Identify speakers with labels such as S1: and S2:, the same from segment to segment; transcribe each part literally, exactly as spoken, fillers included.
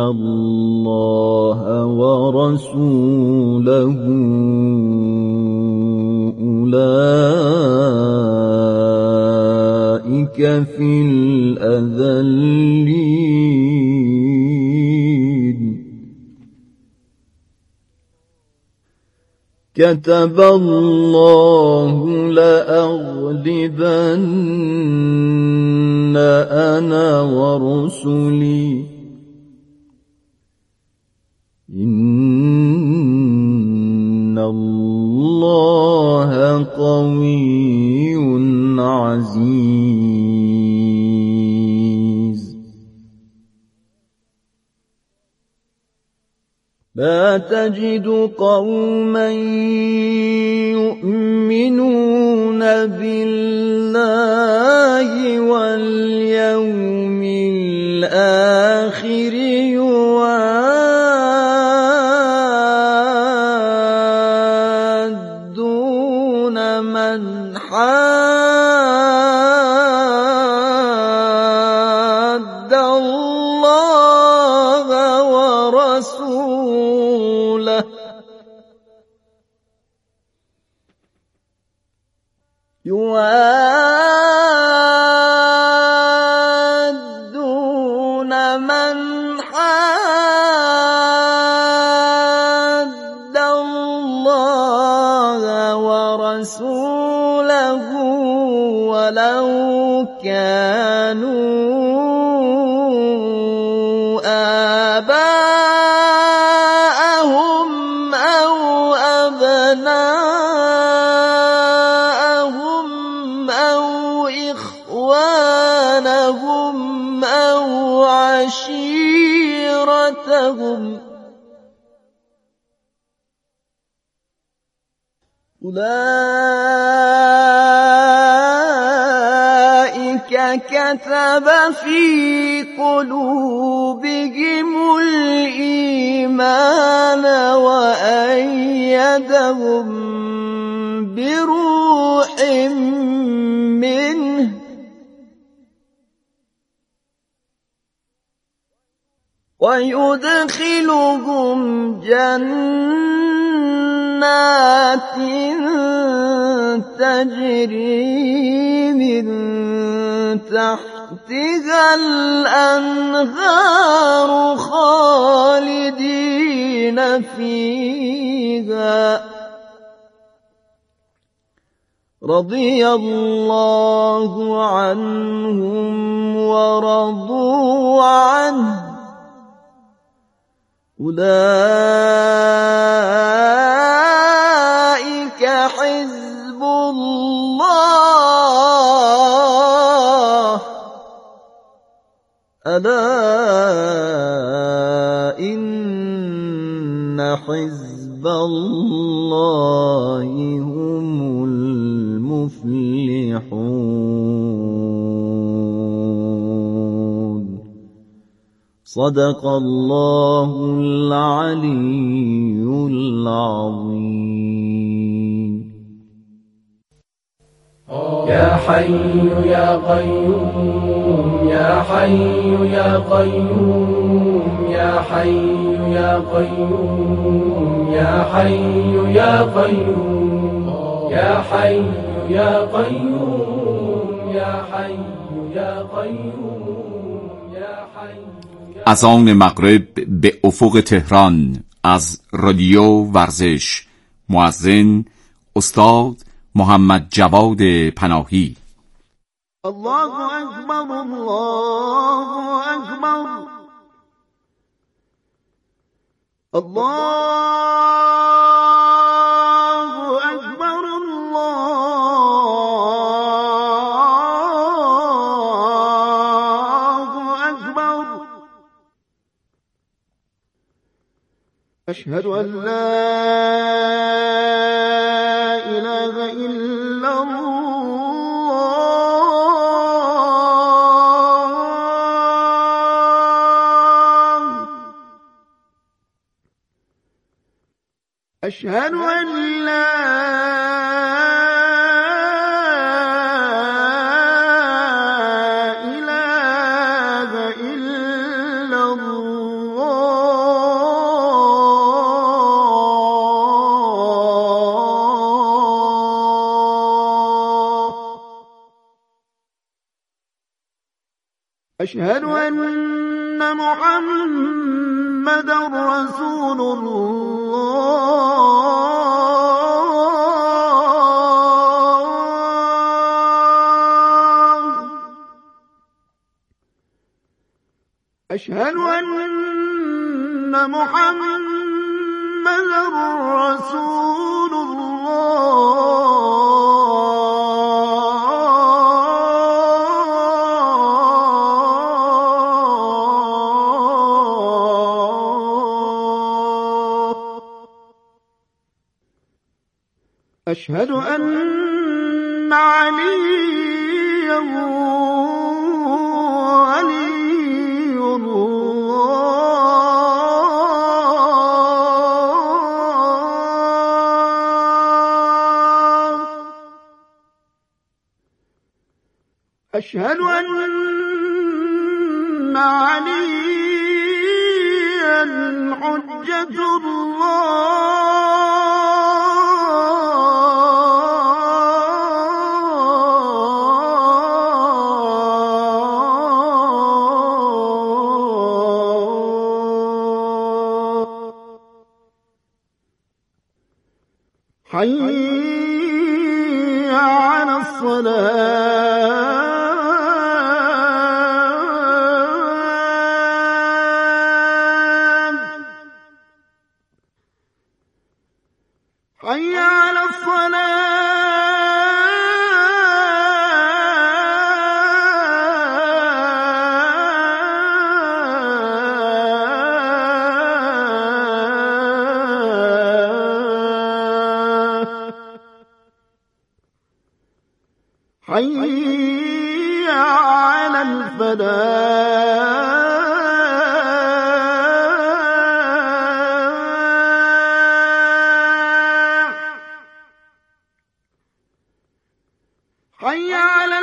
S1: الله ورسوله أولئك في الأذلين كتب الله لأغلبن أنا ورسلي إن الله قوي عزيز لا تجد قوما يؤمنون بالله واليوم الآخر يوادون من حاد الله ورسوله يوادون من حاد الله ورسوله ولو كانوا آباءهم أو أبناءهم أو إخوانهم أو عشيرتهم أولئك كتب في قلوبهم الإيمان وأيدهم بروح منه ويدخلهم جنات تجري من تحتها الأنهار خالدين فيها رضي الله عنهم ورضوا عنه أولئك حزب الله ألا إن حزب الله هم المفلحون صدق الله العلي العظيم
S2: يا حي يا قيوم يا حي يا قيوم يا حي يا قيوم يا حي يا قيوم يا حي يا قيوم يا حي يا قيوم يا حي.
S3: اذان مغرب به افق تهران از رادیو ورزش. مؤذن استاد محمد جواد پناهی.
S1: الله اکبر الله اکبر الله اکبر الله اکبر اشهد ان لا اله الا الله أشهد أن لا إله إلا الله أشهد أن محمدا رسول الله أشهد أن محمدا رسول الله أشهد أن عليا ولي الله أشهد أن عليا حجة الله حي على الصلاة حي على الصلاة حي على الفلاح حي على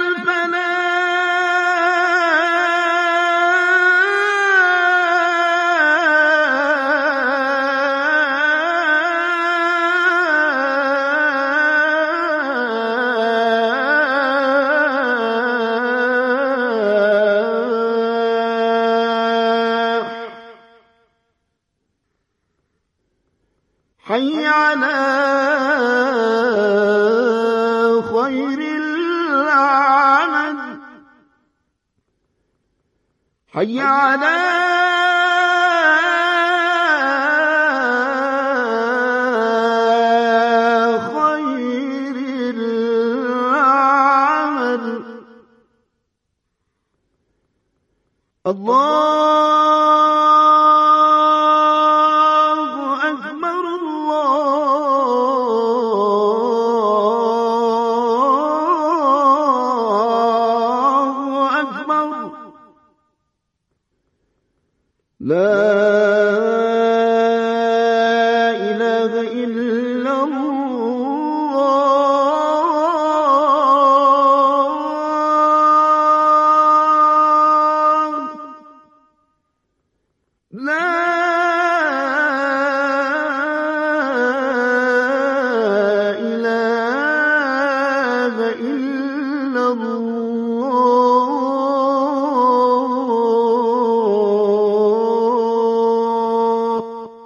S1: الفلاح حي على خير العمل حي على خير العمل الله أكبر الله أكبر لا إله إلا الله لا إله إلا الله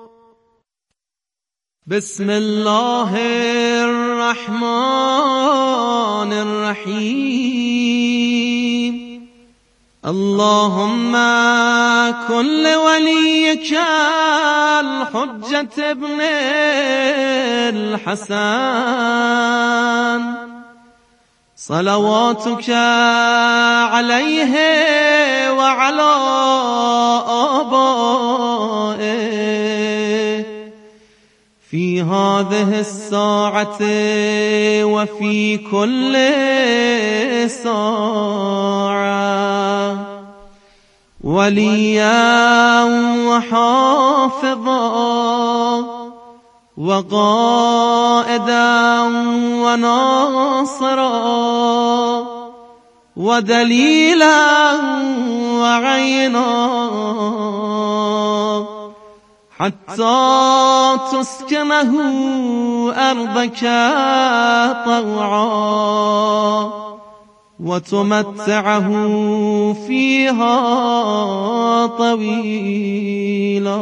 S4: بسم الله الرحمن الرحيم اللهم كن لوليك الحجة ابن الحسن صلواتك عليه وعلى آبائه في هذه الساعة وفي كل ساعة وليا وحافظا وقائدا وناصرا ودليلا وعينا حتى تسكنه أرضك طوعا وتمتعه فيها طويلا.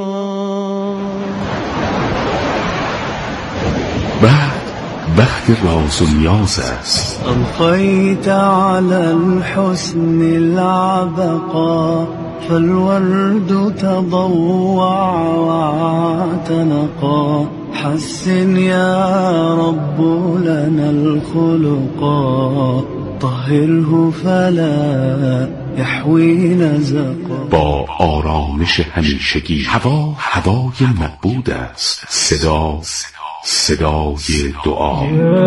S5: بعد بخت راز و نیاز است.
S6: ألقيت على الحسن العبقى فالورد تضوع واعتنقا. حسن يا رب لنا الخلقا طهره فلا يحوي نزقا.
S5: با آرامش همیشگی هوا هوای مقبول است. صدا صدای دعا.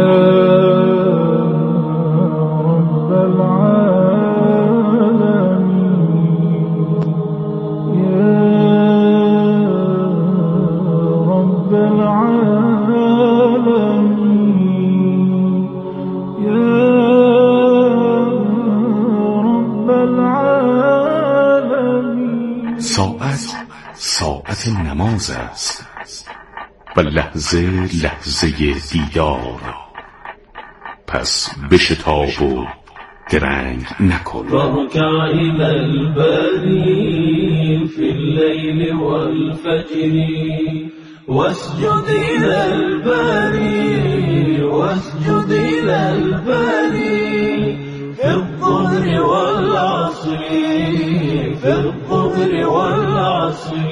S5: ساعت ساعت نماز است و لحظه لحظه دیدار. پس بشتاب و درنگ نکن.
S2: ركع إلى الباري في الليل والفجر واسجد إلى الباري واسجد إلى الباري في الظهر والعصر في الظهر والعصر.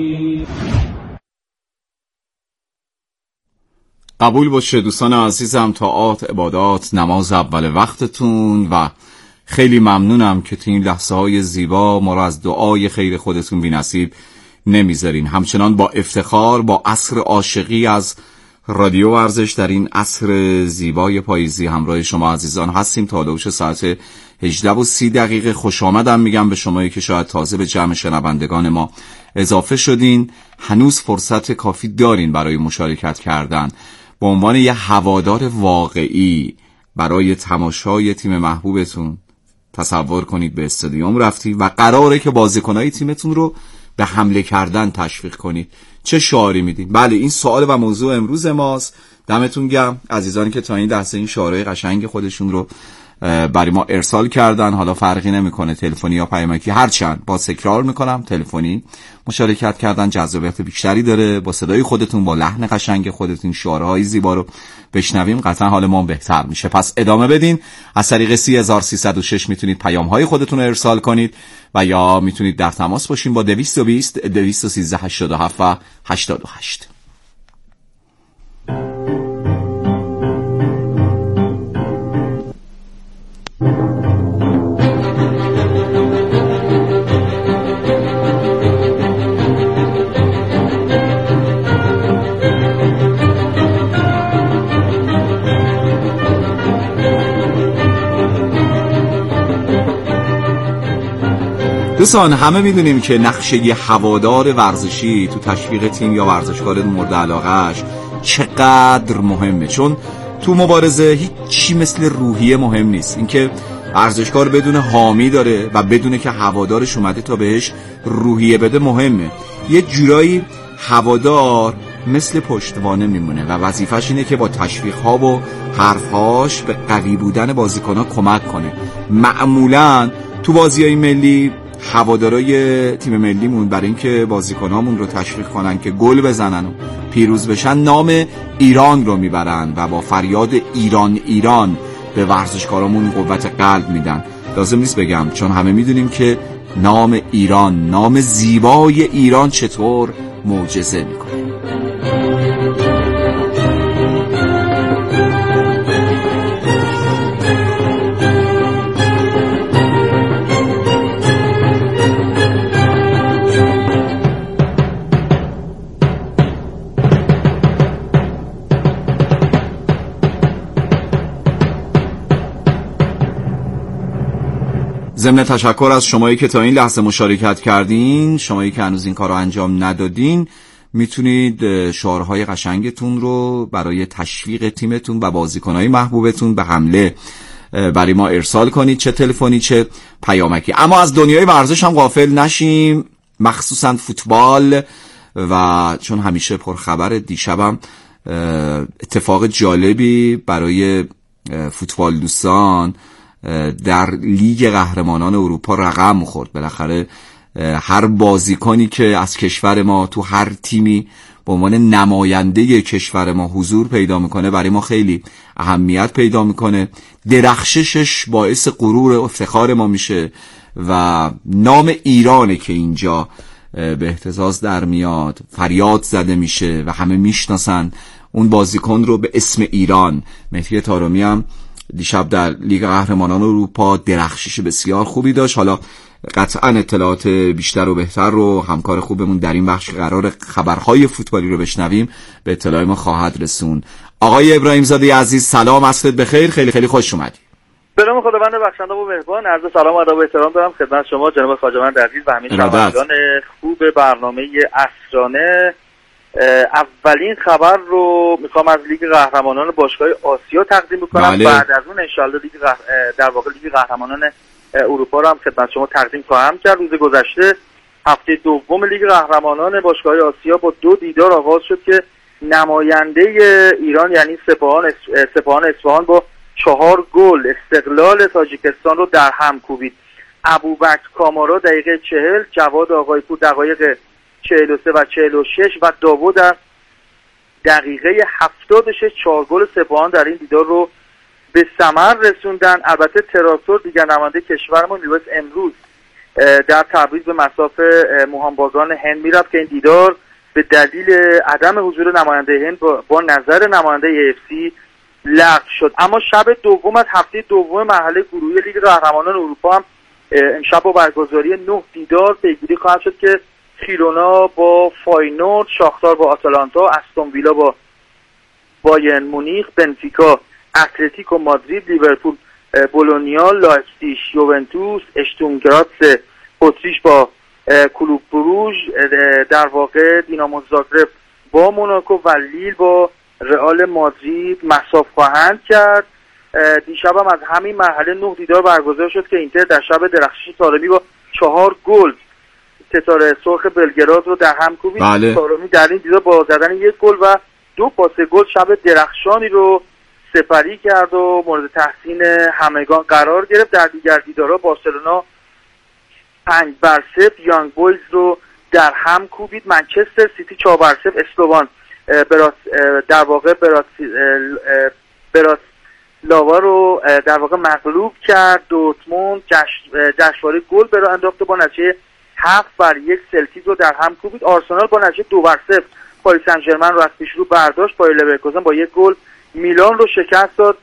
S3: قبول باشه دوستان عزیزم، طاعات، عبادات، نماز اول وقتتون و خیلی ممنونم که تو این لحظه های زیبا ما رو از دعای خیر خودتون بی نصیب نمیذارین. همچنان با افتخار با عصر عاشقی از رادیو ورزش در این عصر زیبای پاییزی همراه شما عزیزان هستیم تا حدود ساعت هجده و سی دقیقه. خوش آمدم میگم به شمایی که شاید تازه به جمع شنوندگان ما اضافه شدین. هنوز فرصت کافی دارین برای مشارکت کردن. به عنوان یه هوادار واقعی برای تماشای تیم محبوبتون تصور کنید به استادیوم رفتی و قراره که بازیکنای تیمتون رو به حمله کردن تشویق کنید. چه شعاری میدین؟ بله این سوال و موضوع امروز ماست. دمتون گرم عزیزانی که تا این لحظه این شعارهای قشنگ خودشون رو برای ما ارسال کردن. حالا فرقی نمیکنه تلفنی یا پیامکی، هرچند با تکرار میکنم تلفنی مشارکت کردن جذابیت بیشتری داره. با صدای خودتون با لحن قشنگ خودتون شعارهای زیبا رو بشنویم قطعا حال ما بهتر میشه. پس ادامه بدین. از طریق سه هزار و سیصد و شش میتونید پیامهای خودتون رو ارسال کنید و یا میتونید در تماس باشین با دویست و بیست دویست و سیزده هشتاد و هفت و هشتاد و هشت. دوستان همه میدونیم که نقشه ی هوادار ورزشی تو تشویق تیم یا ورزشکار مورد علاقهش چقدر مهمه، چون تو مبارزه هیچی مثل روحیه مهم نیست. اینکه ورزشکار بدون حامی داره و بدونه که هوادارش اومده تا بهش روحیه بده مهمه. یه جورایی هوادار مثل پشتوانه میمونه و وظیفش اینه که با تشویق‌ها و حرف‌هاش به قوی بودن بازیکن‌ها کمک کنه. معمولاً تو بازی‌های ملی هوادارای تیم ملیمون برای اینکه بازیکنامون رو تشویق کنن که گل بزنن و پیروز بشن نام ایران رو میبرن و با فریاد ایران ایران به ورزشکارامون قوت قلب میدن. لازم نیست بگم چون همه میدونیم که نام ایران، نام زیبای ایران چطور معجزه میکنه. ضمن تشکر از شمایی که تا این لحظه مشارکت کردین، شمایی که هنوز این کار رو انجام ندادین، میتونید شعارهای قشنگتون رو برای تشویق تیمتون و بازیکنهای محبوبتون به حمله برای ما ارسال کنید، چه تلفنی چه پیامکی. اما از دنیای ورزش هم غافل نشیم، مخصوصا فوتبال، و چون همیشه پرخبر، دیشبم اتفاق جالبی برای فوتبال دوستان در لیگ قهرمانان اروپا رقم خورد. بالاخره هر بازیکنی که از کشور ما تو هر تیمی به عنوان نماینده کشور ما حضور پیدا میکنه برای ما خیلی اهمیت پیدا میکنه. درخششش باعث غرور و افتخار ما میشه و نام ایرانه که اینجا به اهتزاز در میاد، فریاد زده میشه و همه میشناسن اون بازیکن رو به اسم ایران. مهدی طارمی هم دیشب در لیگ قهرمانان اروپا درخشش بسیار خوبی داشت. حالا قطعا اطلاعات بیشتر و بهتر رو همکار خوبمون در این بخش قرار خبرهای فوتبالی رو بشنویم به اطلاع ما خواهد رسون. آقای ابراهیم زاده عزیز سلام، عصرت بخیر، خیلی خیلی خوش اومدید.
S7: به نام خداوند بخشنده و مهربان، عرض سلام و ادب و احترام دارم خدمت شما جناب خواجه‌مند عزیز و همه شنوندگان خوب برنامه عصرانه. اولین خبر رو میخوام از لیگ قهرمانان باشگاه آسیا تقدیم بکنم. بله. بعد از اون انشالله لیگ قه... در واقع لیگ قهرمانان اروپا رو هم خدمت شما تقدیم خواهم کرد. روز گذشته هفته دوم لیگ قهرمانان باشگاه آسیا با دو دیدار آغاز شد که نماینده ایران یعنی سپاهان سپاهان اصفهان با چهار گل استقلال تاجیکستان رو در هم کوبید. ابوبکر کامارا دقیقه چهل، جواد آقایپور دقایق چهل و سه و چهل و شش و داوود در دقیقه هفتاد و شش چهار گل سپاهان در این دیدار رو به ثمر رسوندن. البته تراکتور دیگر نماینده کشورمون میبایست امروز در تبریز به مصاف مهانبازان هند میرفت که این دیدار به دلیل عدم حضور نماینده هند با, با نظر نماینده ای اف سی لغو شد. اما شب دوم از هفته دوم مرحله گروهی لیگ قهرمانان اروپا هم امشب با برگزاری نه دیدار پیگیری خواهد شد که خیرونا با فاینورد، شاختار با آتالانتا، استون ویلا با بایرن مونیخ، بنفیکا اتلتیکو مادرید، لیورپول بولونیا، لایپزیگ یوونتوس، اشتوتگارت اتریش با کلوب بروژ، در واقع دینامو زاگرب با موناکو و لیل با رئال مادرید مصاف خواهند کرد. دیشب هم از همین مرحله نه دیدار برگزار شد که اینتر در شب درخشش طارمی با چهار گل ستاره سرخ بلگراد رو در هم کوبید. بله. طارمی در این دیدار با زدن یک گل و دو پاس گل شب درخشانی رو سپری کرد و مورد تحسین همگان قرار گرفت. در دیگر دیدارها بارسلونا پنج بر صفر یانگ بویز رو در هم کوبید. منچستر سیتی چهار بر صفر اسلوان براس در واقع براس براس لاوا رو در واقع مغلوب کرد. دورتموند جشنواره گل به راه انداخت و با نتیجه هفت بر یک سلتیک رو در هم کوبید. آرسنال با نتیجه دو بر صفر پاریس سن ژرمن رو از پیش رو برداشت. بایر لورکوزن با یک گل میلان رو شکست داد.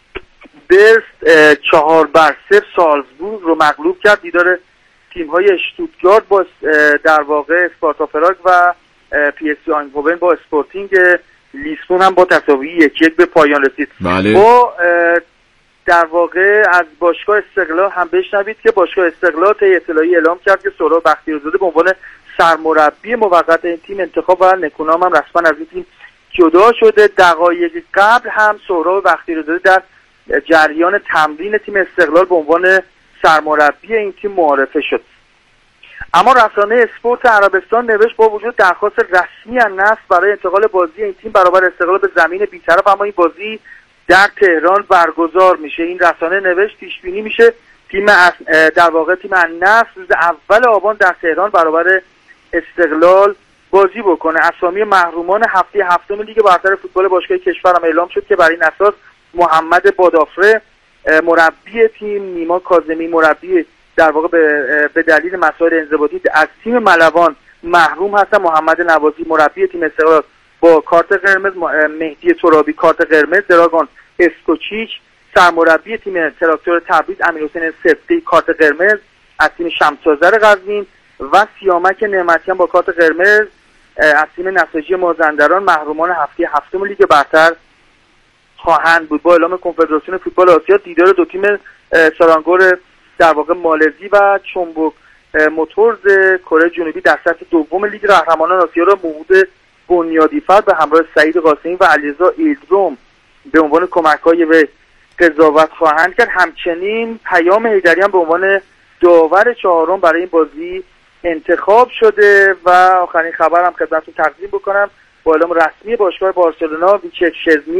S7: برست چهار بر صفر سالزبورگ رو مغلوب کرد. دیدار تیم‌های اشتوتگارت با در واقع اسپارتا پراگ و پی اس جی آینهوون با اسپورتینگ لیسبون هم با تساوی یک یک به پایان رسید.
S3: بله.
S7: با در واقع از باشگاه استقلال هم بشنوید که باشگاه استقلال طی اطلاعی اعلام کرد که سهراب بختیاری‌زاده به عنوان سرمربی موقت این تیم انتخاب و نکونام هم رسما از این تیم جدا شده. دقایق قبل هم سهراب بختیاری‌زاده در جریان تمرین تیم استقلال به عنوان سرمربی این تیم معرفی شد. اما رسانه اسپورت عربستان نوشت با وجود درخواست رسمی از نصر برای انتقال بازی این تیم برابر استقلال به زمین بی‌طرف، اما این بازی در تهران برگزار میشه. این رسانه نوشت پیش بینی میشه تیم در واقع تیم النصر روز اول آبان در تهران برابر استقلال بازی بکنه. اسامی محرومان هفته هفتم لیگ برتر فوتبال باشگاه کشور هم اعلام شد که برای این اساس محمد بادافره مربی تیم، نیما کاظمی مربی در واقع به, به دلیل مسائل انضباطی از تیم ملوان محروم هستن، محمد نوازی مربی تیم استقلال با کارت قرمز، مهدی ترابی کارت قرمز، دراگون اسکوچیچ سرمربی تیم تراکتور تبریز، امیرحسین سفتی کارت قرمز از تیم شمس‌آذر قزوین و سیامک نعمتیان با کارت قرمز از تیم نساجی مازندران محرومان هفته هفتم لیگ برتر خواهند بود. با اعلام کنفدراسیون فوتبال آسیا دیدار دو تیم سارانگور در واقع مالزی و چنبوک موتورز کره جنوبی در سطح دوم لیگ قهرمانان آسیا را موعود بنیادی‌فر به همراه سعید قاسمی و علیرضا ایلدروم به عنوان کمک‌های به قضاوت خواهند کرد. همچنین پیام حیدری هم به عنوان داور چهارم برای این بازی انتخاب شده. و آخرین خبر هم خدمتتون تقدیم بکنم با اعلام رسمی باشگاه بارسلونا ویچک شزنی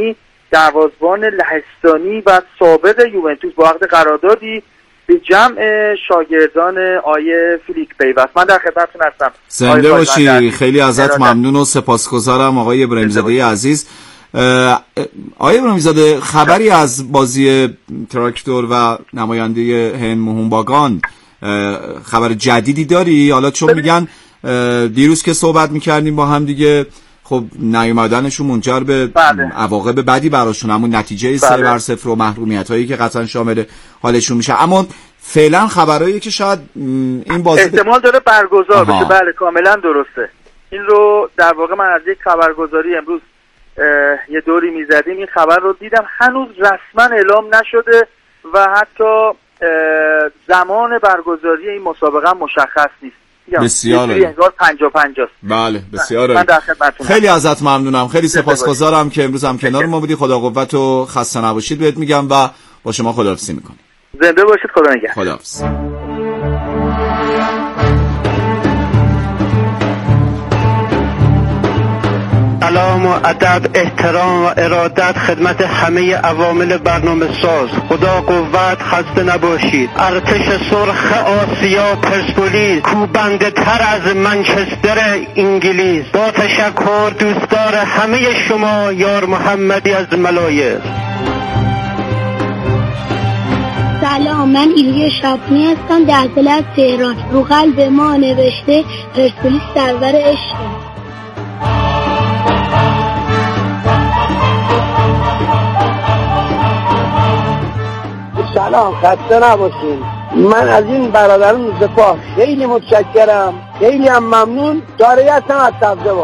S7: دروازه‌بان لهستانی و سابق یوونتوس با عقد قراردادی به جمع شاگردان آیه فیلیک پیوست. من در خدمتتون هستم.
S3: زنده باشی. خیلی ازت ممنون و سپاسگزارم آقای ابراهیم زاده عزیز. آقای ابراهیم زاده، خبری از بازی تراکتور و نماینده هند موهونباگان خبر جدیدی داری؟ حالا چون میگن دیروز که صحبت میکردیم با هم دیگه، خب نیومدنشون منجر به بله. عواقب بدی براشون، همون نتیجه سه بر صفر و محرومیت هایی که قطعا شامل حالشون میشه. اما فعلا خبرایی که شاید این بازی
S7: احتمال داره برگزار بشه. بله کاملا درسته. این رو در واقع من از یک خبرگزاری امروز یه دوری میزدیم، این خبر رو دیدم. هنوز رسما اعلام نشده و حتی زمان برگزاری این مسابقه مشخص نیست.
S3: بسیار عالی.
S7: انگار پنجاه پنجاه.
S3: بله بسیار
S7: عالی.
S3: خیلی ازت ممنونم. خیلی سپاسگزارم که امروز هم کنار ما بودی. خدا قوت و خسته نباشید بهت میگم و با شما خداحافظی میکنم.
S7: زنده باشید. خدا نگهدار.
S3: خداحافظ.
S8: سلام و ادب، احترام و ارادت خدمت همه عوامل برنامه ساز. خدا قوت، خسته نباشید. ارتش سرخ آسیا پرسپولیس، کوبنده تر از منچستر انگلیس. با تشکر دوستدار همه شما یار محمدی از ملایل.
S9: سلام، من ایلیا شاپنی هستم، در دل از تهران. رو قلب ما نوشته پرسپولیس سرور عشق.
S10: سلام، خسته نباشین. من از این برادران سپاه خیلی متشکرم، خیلی هم ممنون. داریت هم از تبزه.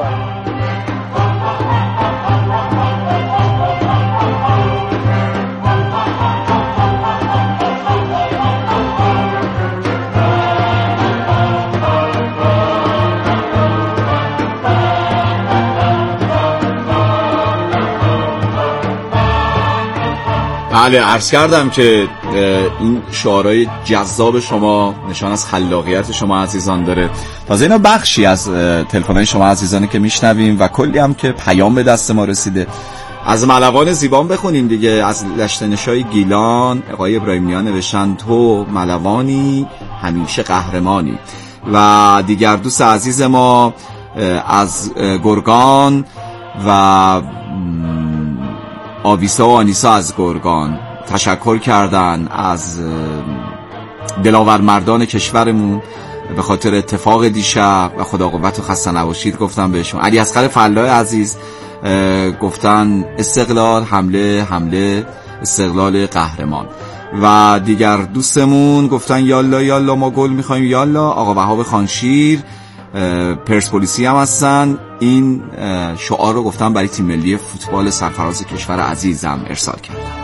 S3: بله، عرض کردم که این شعارهای جذاب شما نشان از خلاقیت شما عزیزان داره. تازه اینا بخشی از تلفن‌های شما عزیزانی که میشنویم و کلی هم که پیام به دست ما رسیده. از ملوان زیبان بخونیم دیگه. از لشتنشای گیلان آقای ابراهیمیان نوشتن تو ملوانی همیشه قهرمانی. و دیگر دوست عزیز ما از گرگان و آویسا و آنیسا از گرگان تشکر کردن از دلاور مردان کشورمون به خاطر اتفاق دیشب و خدا قوت و خسته نباشید گفتن بهشون. علی اصغر فلاح عزیز گفتن استقلال حمله حمله استقلال قهرمان. و دیگر دوستمون گفتن یالا یالا ما گل میخوایم یالا. آقا وهاب خانشیر پرسپولیسی هم هستن. این شعار رو گفتم برای تیم ملی فوتبال سرفراز کشور عزیزم ارسال کردم.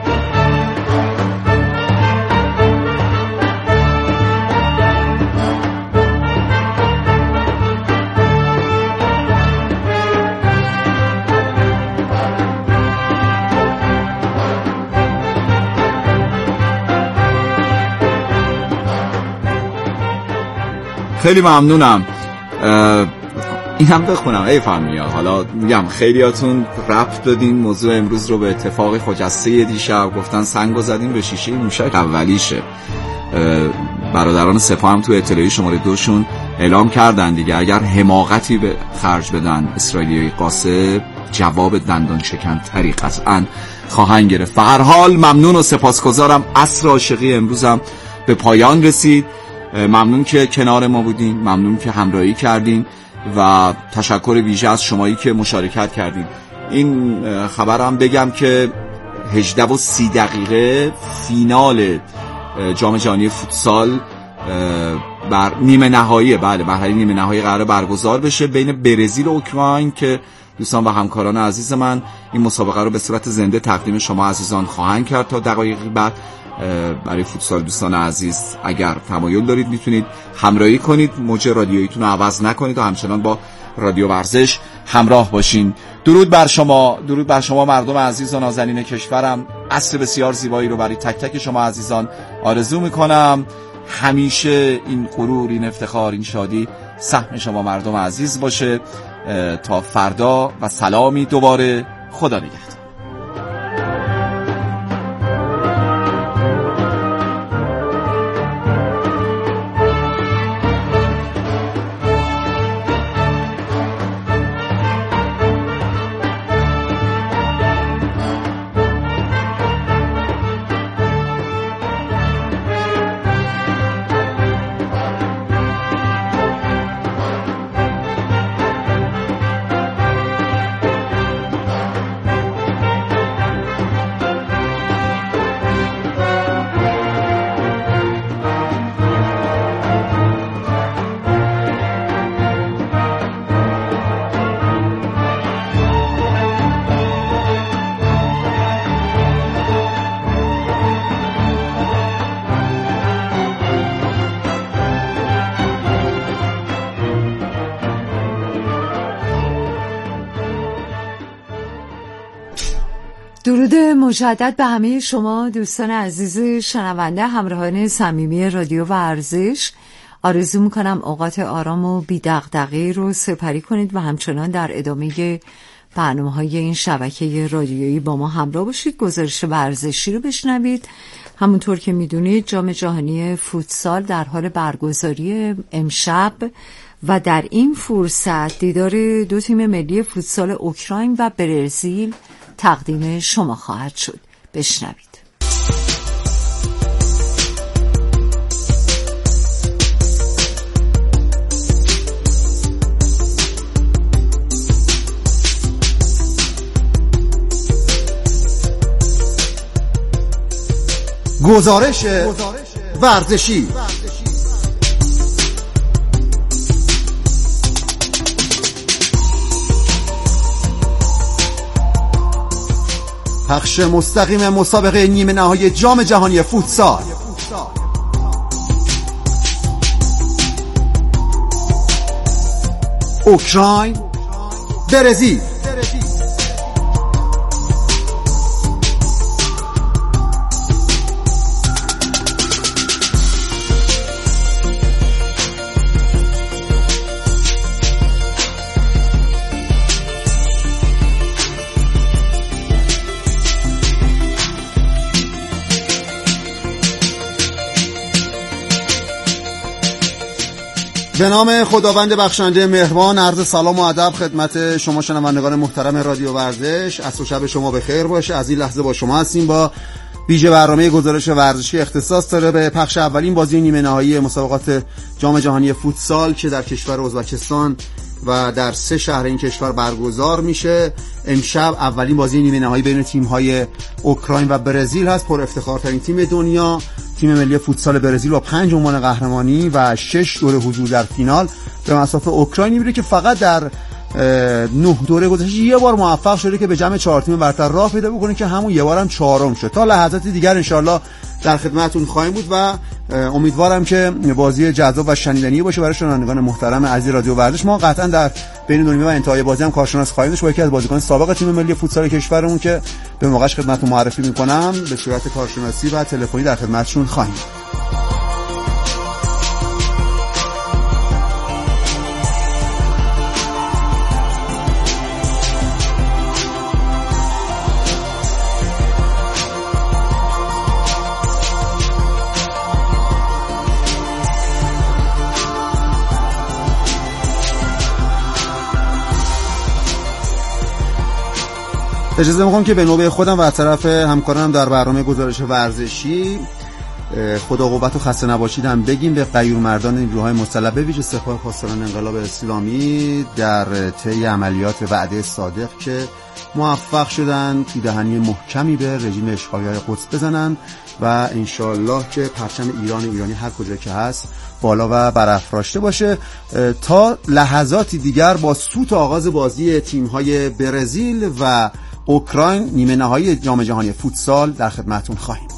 S3: خیلی ممنونم. اینم بخونم ای فهمیا. حالا میگم خیلیاتون ربط دادین موضوع امروز رو به اتفاق خجسته دیشب. گفتن سنگو زدین به شیشه موشک اولیشه. برادران سپاه هم تو اطلاعیه شماره دوشون اعلام کردن دیگه اگر حماقتی به خرج بدن اسرائیلی قاسب جواب دندان شکن تری قطعا خواهند گرفت. به هر حال ممنون و سپاسگزارم. عصر عاشقی امروزم به پایان رسید. ممنون که کنار ما بودین، ممنون که همراهی کردین و تشکر ویژه از شمایی که مشارکت کردین. این خبرم بگم که هجده و سی دقیقه فینال جام جهانی فوتسال بر نیمه نهایی بله مرحله نیمه نهایی قرار برگزار بشه بین برزیل و اوکراین که دوستان و همکاران عزیز من این مسابقه رو به صورت زنده تقدیم شما عزیزان خواهند کرد تا دقایقی بعد. برای فوتسال دوستان عزیز اگر تمایل دارید میتونید همراهی کنید، موج رادیوییتون رو عوض نکنید و همچنان با رادیو ورزش همراه باشین. درود بر شما، درود بر شما مردم عزیز و نازنین کشورم. عصر بسیار زیبایی رو برای تک تک شما عزیزان آرزو میکنم. همیشه این غرور، این افتخار، این شادی سهم شما مردم عزیز باشه. تا فردا و سلامی دوباره. خدا نگهدار.
S11: درود مجدد به همه شما دوستان عزیز شنونده، همراهان صمیمی رادیو ورزش. آرزو میکنم اوقات آرام و بی دغدغه‌ای رو سپری کنید و همچنان در ادامه برنامه‌های این شبکه رادیویی با ما همراه باشید. گزارش ورزشی رو بشنوید. همونطور که میدونید جام جهانی فوتسال در حال برگزاری امشب و در این فرصت دیدار دو تیم ملی فوتسال اوکراین و برزیل تقدیم شما خواهد شد. بشنوید.
S12: گزارش ورزشی. پخش مستقیم مسابقه نیمه نهایی جام جهانی فوتسال. اوکراین برزیل. به نام خداوند بخشنده مهربان، عرض سلام و ادب خدمت شما شنوندگان محترم رادیو ورزش. عصر و شب شما بخیر باشه. از این لحظه با شما هستیم با ویژه برنامه گزارش ورزشی اختصاص داره به پخش اولین بازی نیمه نهایی مسابقات جام جهانی فوتسال که در کشور ازبکستان و در سه شهر این کشور برگزار میشه. امشب اولین بازی نیمه نهایی بین تیم‌های اوکراین و برزیل هست. پر افتخارترین تیم دنیا، تیم ملی فوتسال برزیل با پنج عنوان قهرمانی و شش دوره حضور در فینال به مصاف اوکراین میره که فقط در نه دوره گذشته یه بار موفق شده که به جمع چهار تیم برتر راه پیدا بکنه که همون یه بارم چهارم شد. تا لحظات دیگر انشالله در خدمتتون خواهیم بود و امیدوارم که بازی جذاب و شنیدنی باشه برای شنوندگان محترم عزیز رادیو ورزش. ما قطعا در بین دو نیمه و انتهای بازی هم کارشناس خواهیم داشت با یکی از بازیکنان سابق تیم ملی فوتسال کشورمون که به موقعش خدمتتون معرفی میکنم. به صورت کارشناسی و تلفنی در خدمتشون خواهیم. اجازه میخوام که به نوبه خودم و از طرف همکارانم در برنامه گزارش ورزشی خدا قوت و خسته نباشید هم بگیم به غیور مردان نیروهای مسلح به ویژه سپاه پاسداران انقلاب اسلامی در طی عملیات وعده صادق که موفق شدن توی دهنی محکمی به رژیم اشغالگر قدس بزنن و انشالله که پرچم ایران ایرانی هر کجا که هست بالا و برافراشته باشه. تا لحظاتی دیگر با سوت آغاز بازی تیم‌های برزیل و اوکراین نیمه نهایی جام جهانی فوتسال در خدمتتون خواهیم.